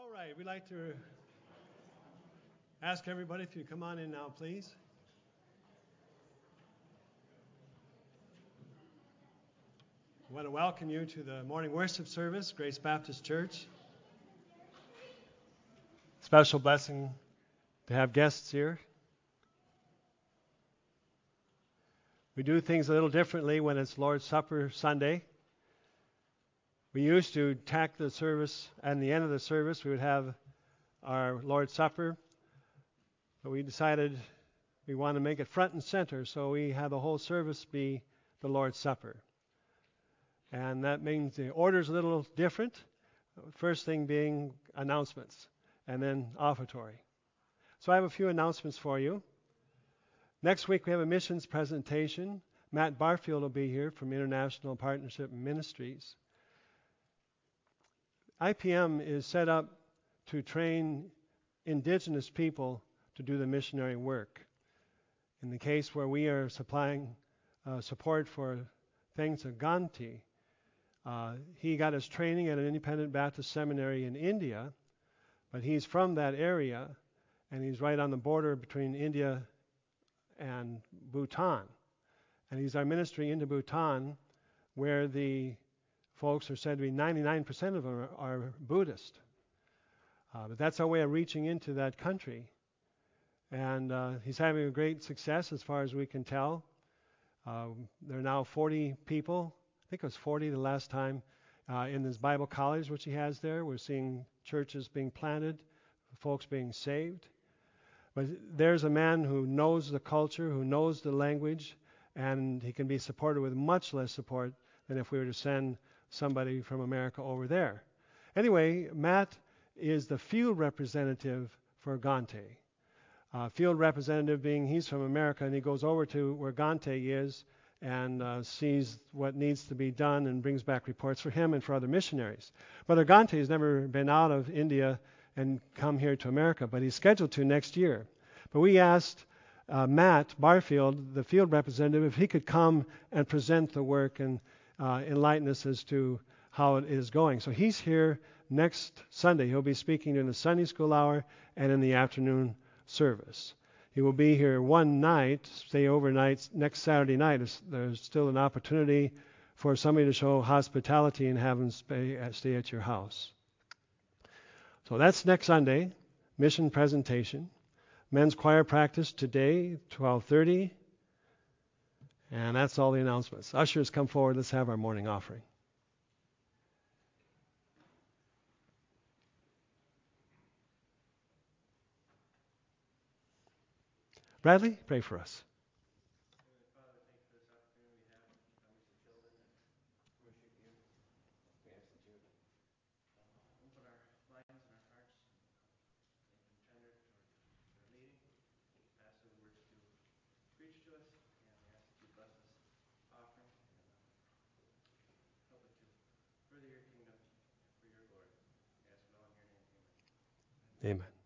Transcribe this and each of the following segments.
All right, we'd like to ask everybody if you come on in now, please. I want to welcome you to the morning worship service, Grace Baptist Church. Special blessing to have guests here. We do things a little differently when it's Lord's Supper Sunday. We used to tack the service, and the end of the service we would have our Lord's Supper, but we decided we want to make it front and center, so we have the whole service be the Lord's Supper. And that means the order's a little different. First thing being announcements, and then offertory. So I have a few announcements for you. Next week we have a missions presentation. Matt Barfield will be here from International Partnership Ministries. IPM is set up to train indigenous people to do the missionary work. In the case where we are supplying support for Thengsa Ganti, he got his training at an independent Baptist seminary in India, but he's from that area, and he's right on the border between India and Bhutan. And he's our ministry into Bhutan, where the folks are said to be 99% of them are Buddhist. But that's our way of reaching into that country. And he's having a great success as far as we can tell. There are now 40 people. I think it was 40 the last time in this Bible college which he has there. We're seeing churches being planted, folks being saved. But there's a man who knows the culture, who knows the language, and he can be supported with much less support than if we were to send somebody from America over there. Anyway, Matt is the field representative for Gante. Field representative being he's from America, and he goes over to where Gante is and sees what needs to be done and brings back reports for him and for other missionaries. Brother Gante has never been out of India and come here to America, but he's scheduled to next year. But we asked Matt Barfield, the field representative, if he could come and present the work and enlighten us as to how it is going. So he's here next Sunday. He'll be speaking in the Sunday school hour and in the afternoon service. He will be here one night, stay overnight next Saturday night. There's still an opportunity for somebody to show hospitality and have him stay at your house. So that's next Sunday, mission presentation. Men's choir practice today, 12:30. And that's all the announcements. Ushers, come forward. Let's have our morning offering. Bradley, pray for us. Father, thank you for this opportunity we have to come as your children and worship you. We ask that you open our minds and our hearts and make them tender toward your leading. Pass the words to preach to us, and we ask that you bless this offering and help it to further your kingdom for your glory. We ask it all in your name. Amen. Amen.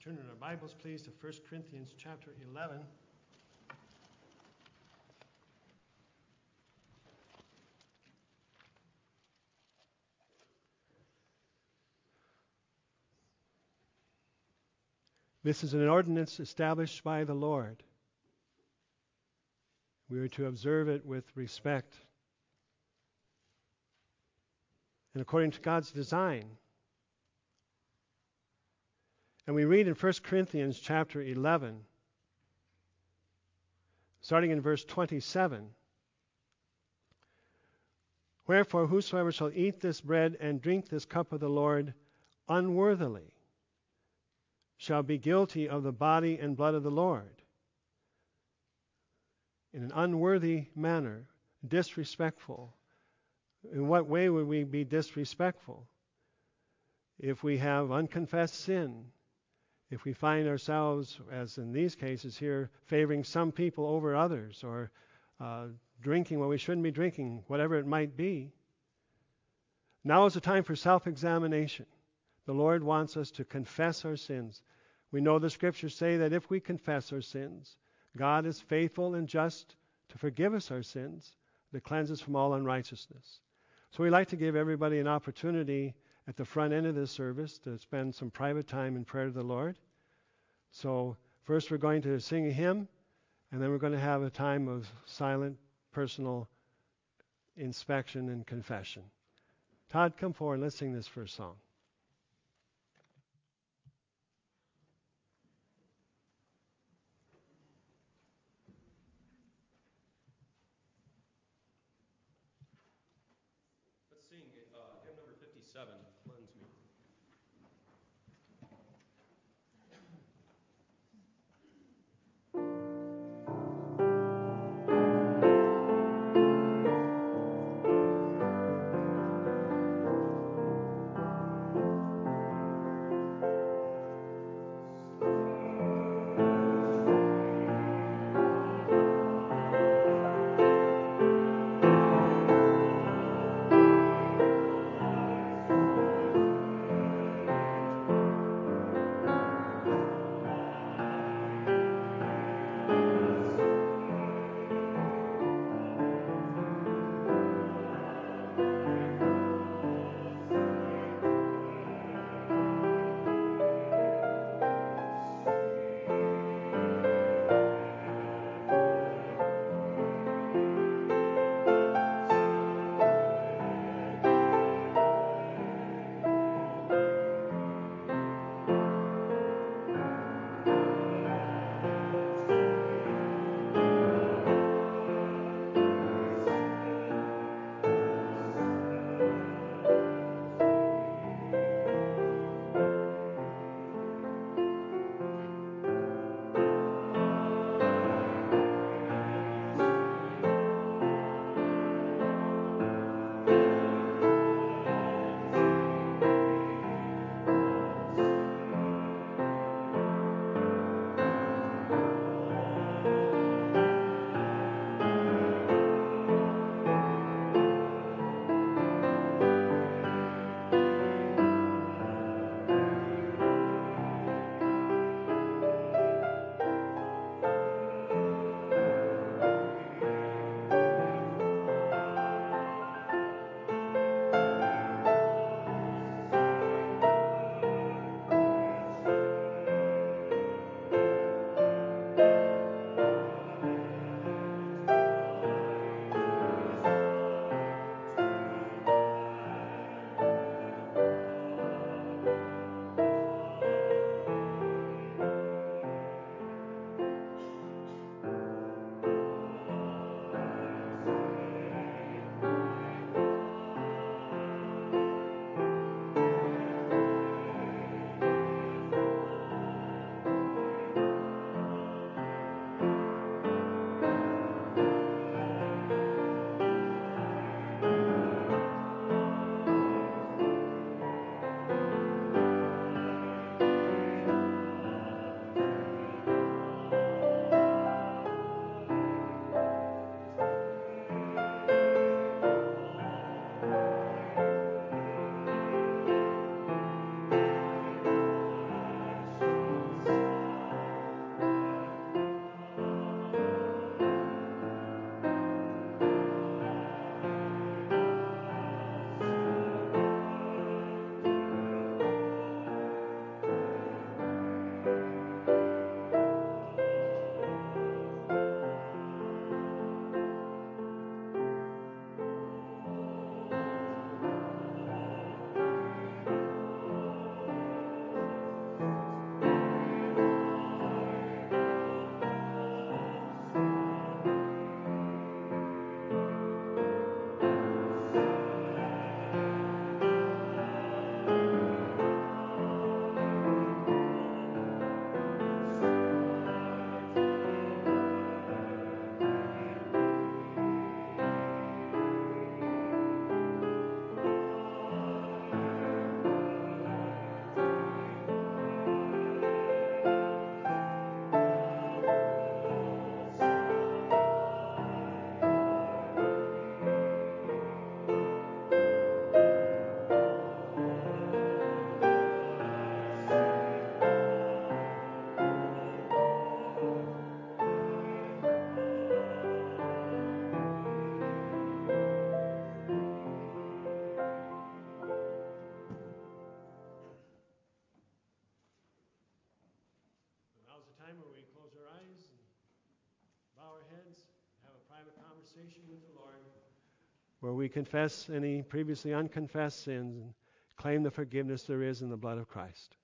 Turn in our Bibles, please, to 1 Corinthians chapter 11. This is an ordinance established by the Lord. We are to observe it with respect and according to God's design. And we read in 1 Corinthians chapter 11, starting in verse 27, "Wherefore whosoever shall eat this bread and drink this cup of the Lord unworthily shall be guilty of the body and blood of the Lord." In an unworthy manner, disrespectful. In what way would we be disrespectful? If we have unconfessed sin, if we find ourselves, as in these cases here, favoring some people over others, or drinking what we shouldn't be drinking, whatever it might be. Now is the time for self-examination. The Lord wants us to confess our sins. We know the Scriptures say that if we confess our sins, God is faithful and just to forgive us our sins, to cleanse us from all unrighteousness. So we like to give everybody an opportunity at the front end of this service to spend some private time in prayer to the Lord. So first we're going to sing a hymn, and then we're going to have a time of silent, personal inspection and confession. Todd, come forward. Let's sing this first song. Let's sing hymn number 57, Cleanse Me. Thank time where we close our eyes and bow our heads, have a private conversation with the Lord, where we confess any previously unconfessed sins and claim the forgiveness there is in the blood of Christ.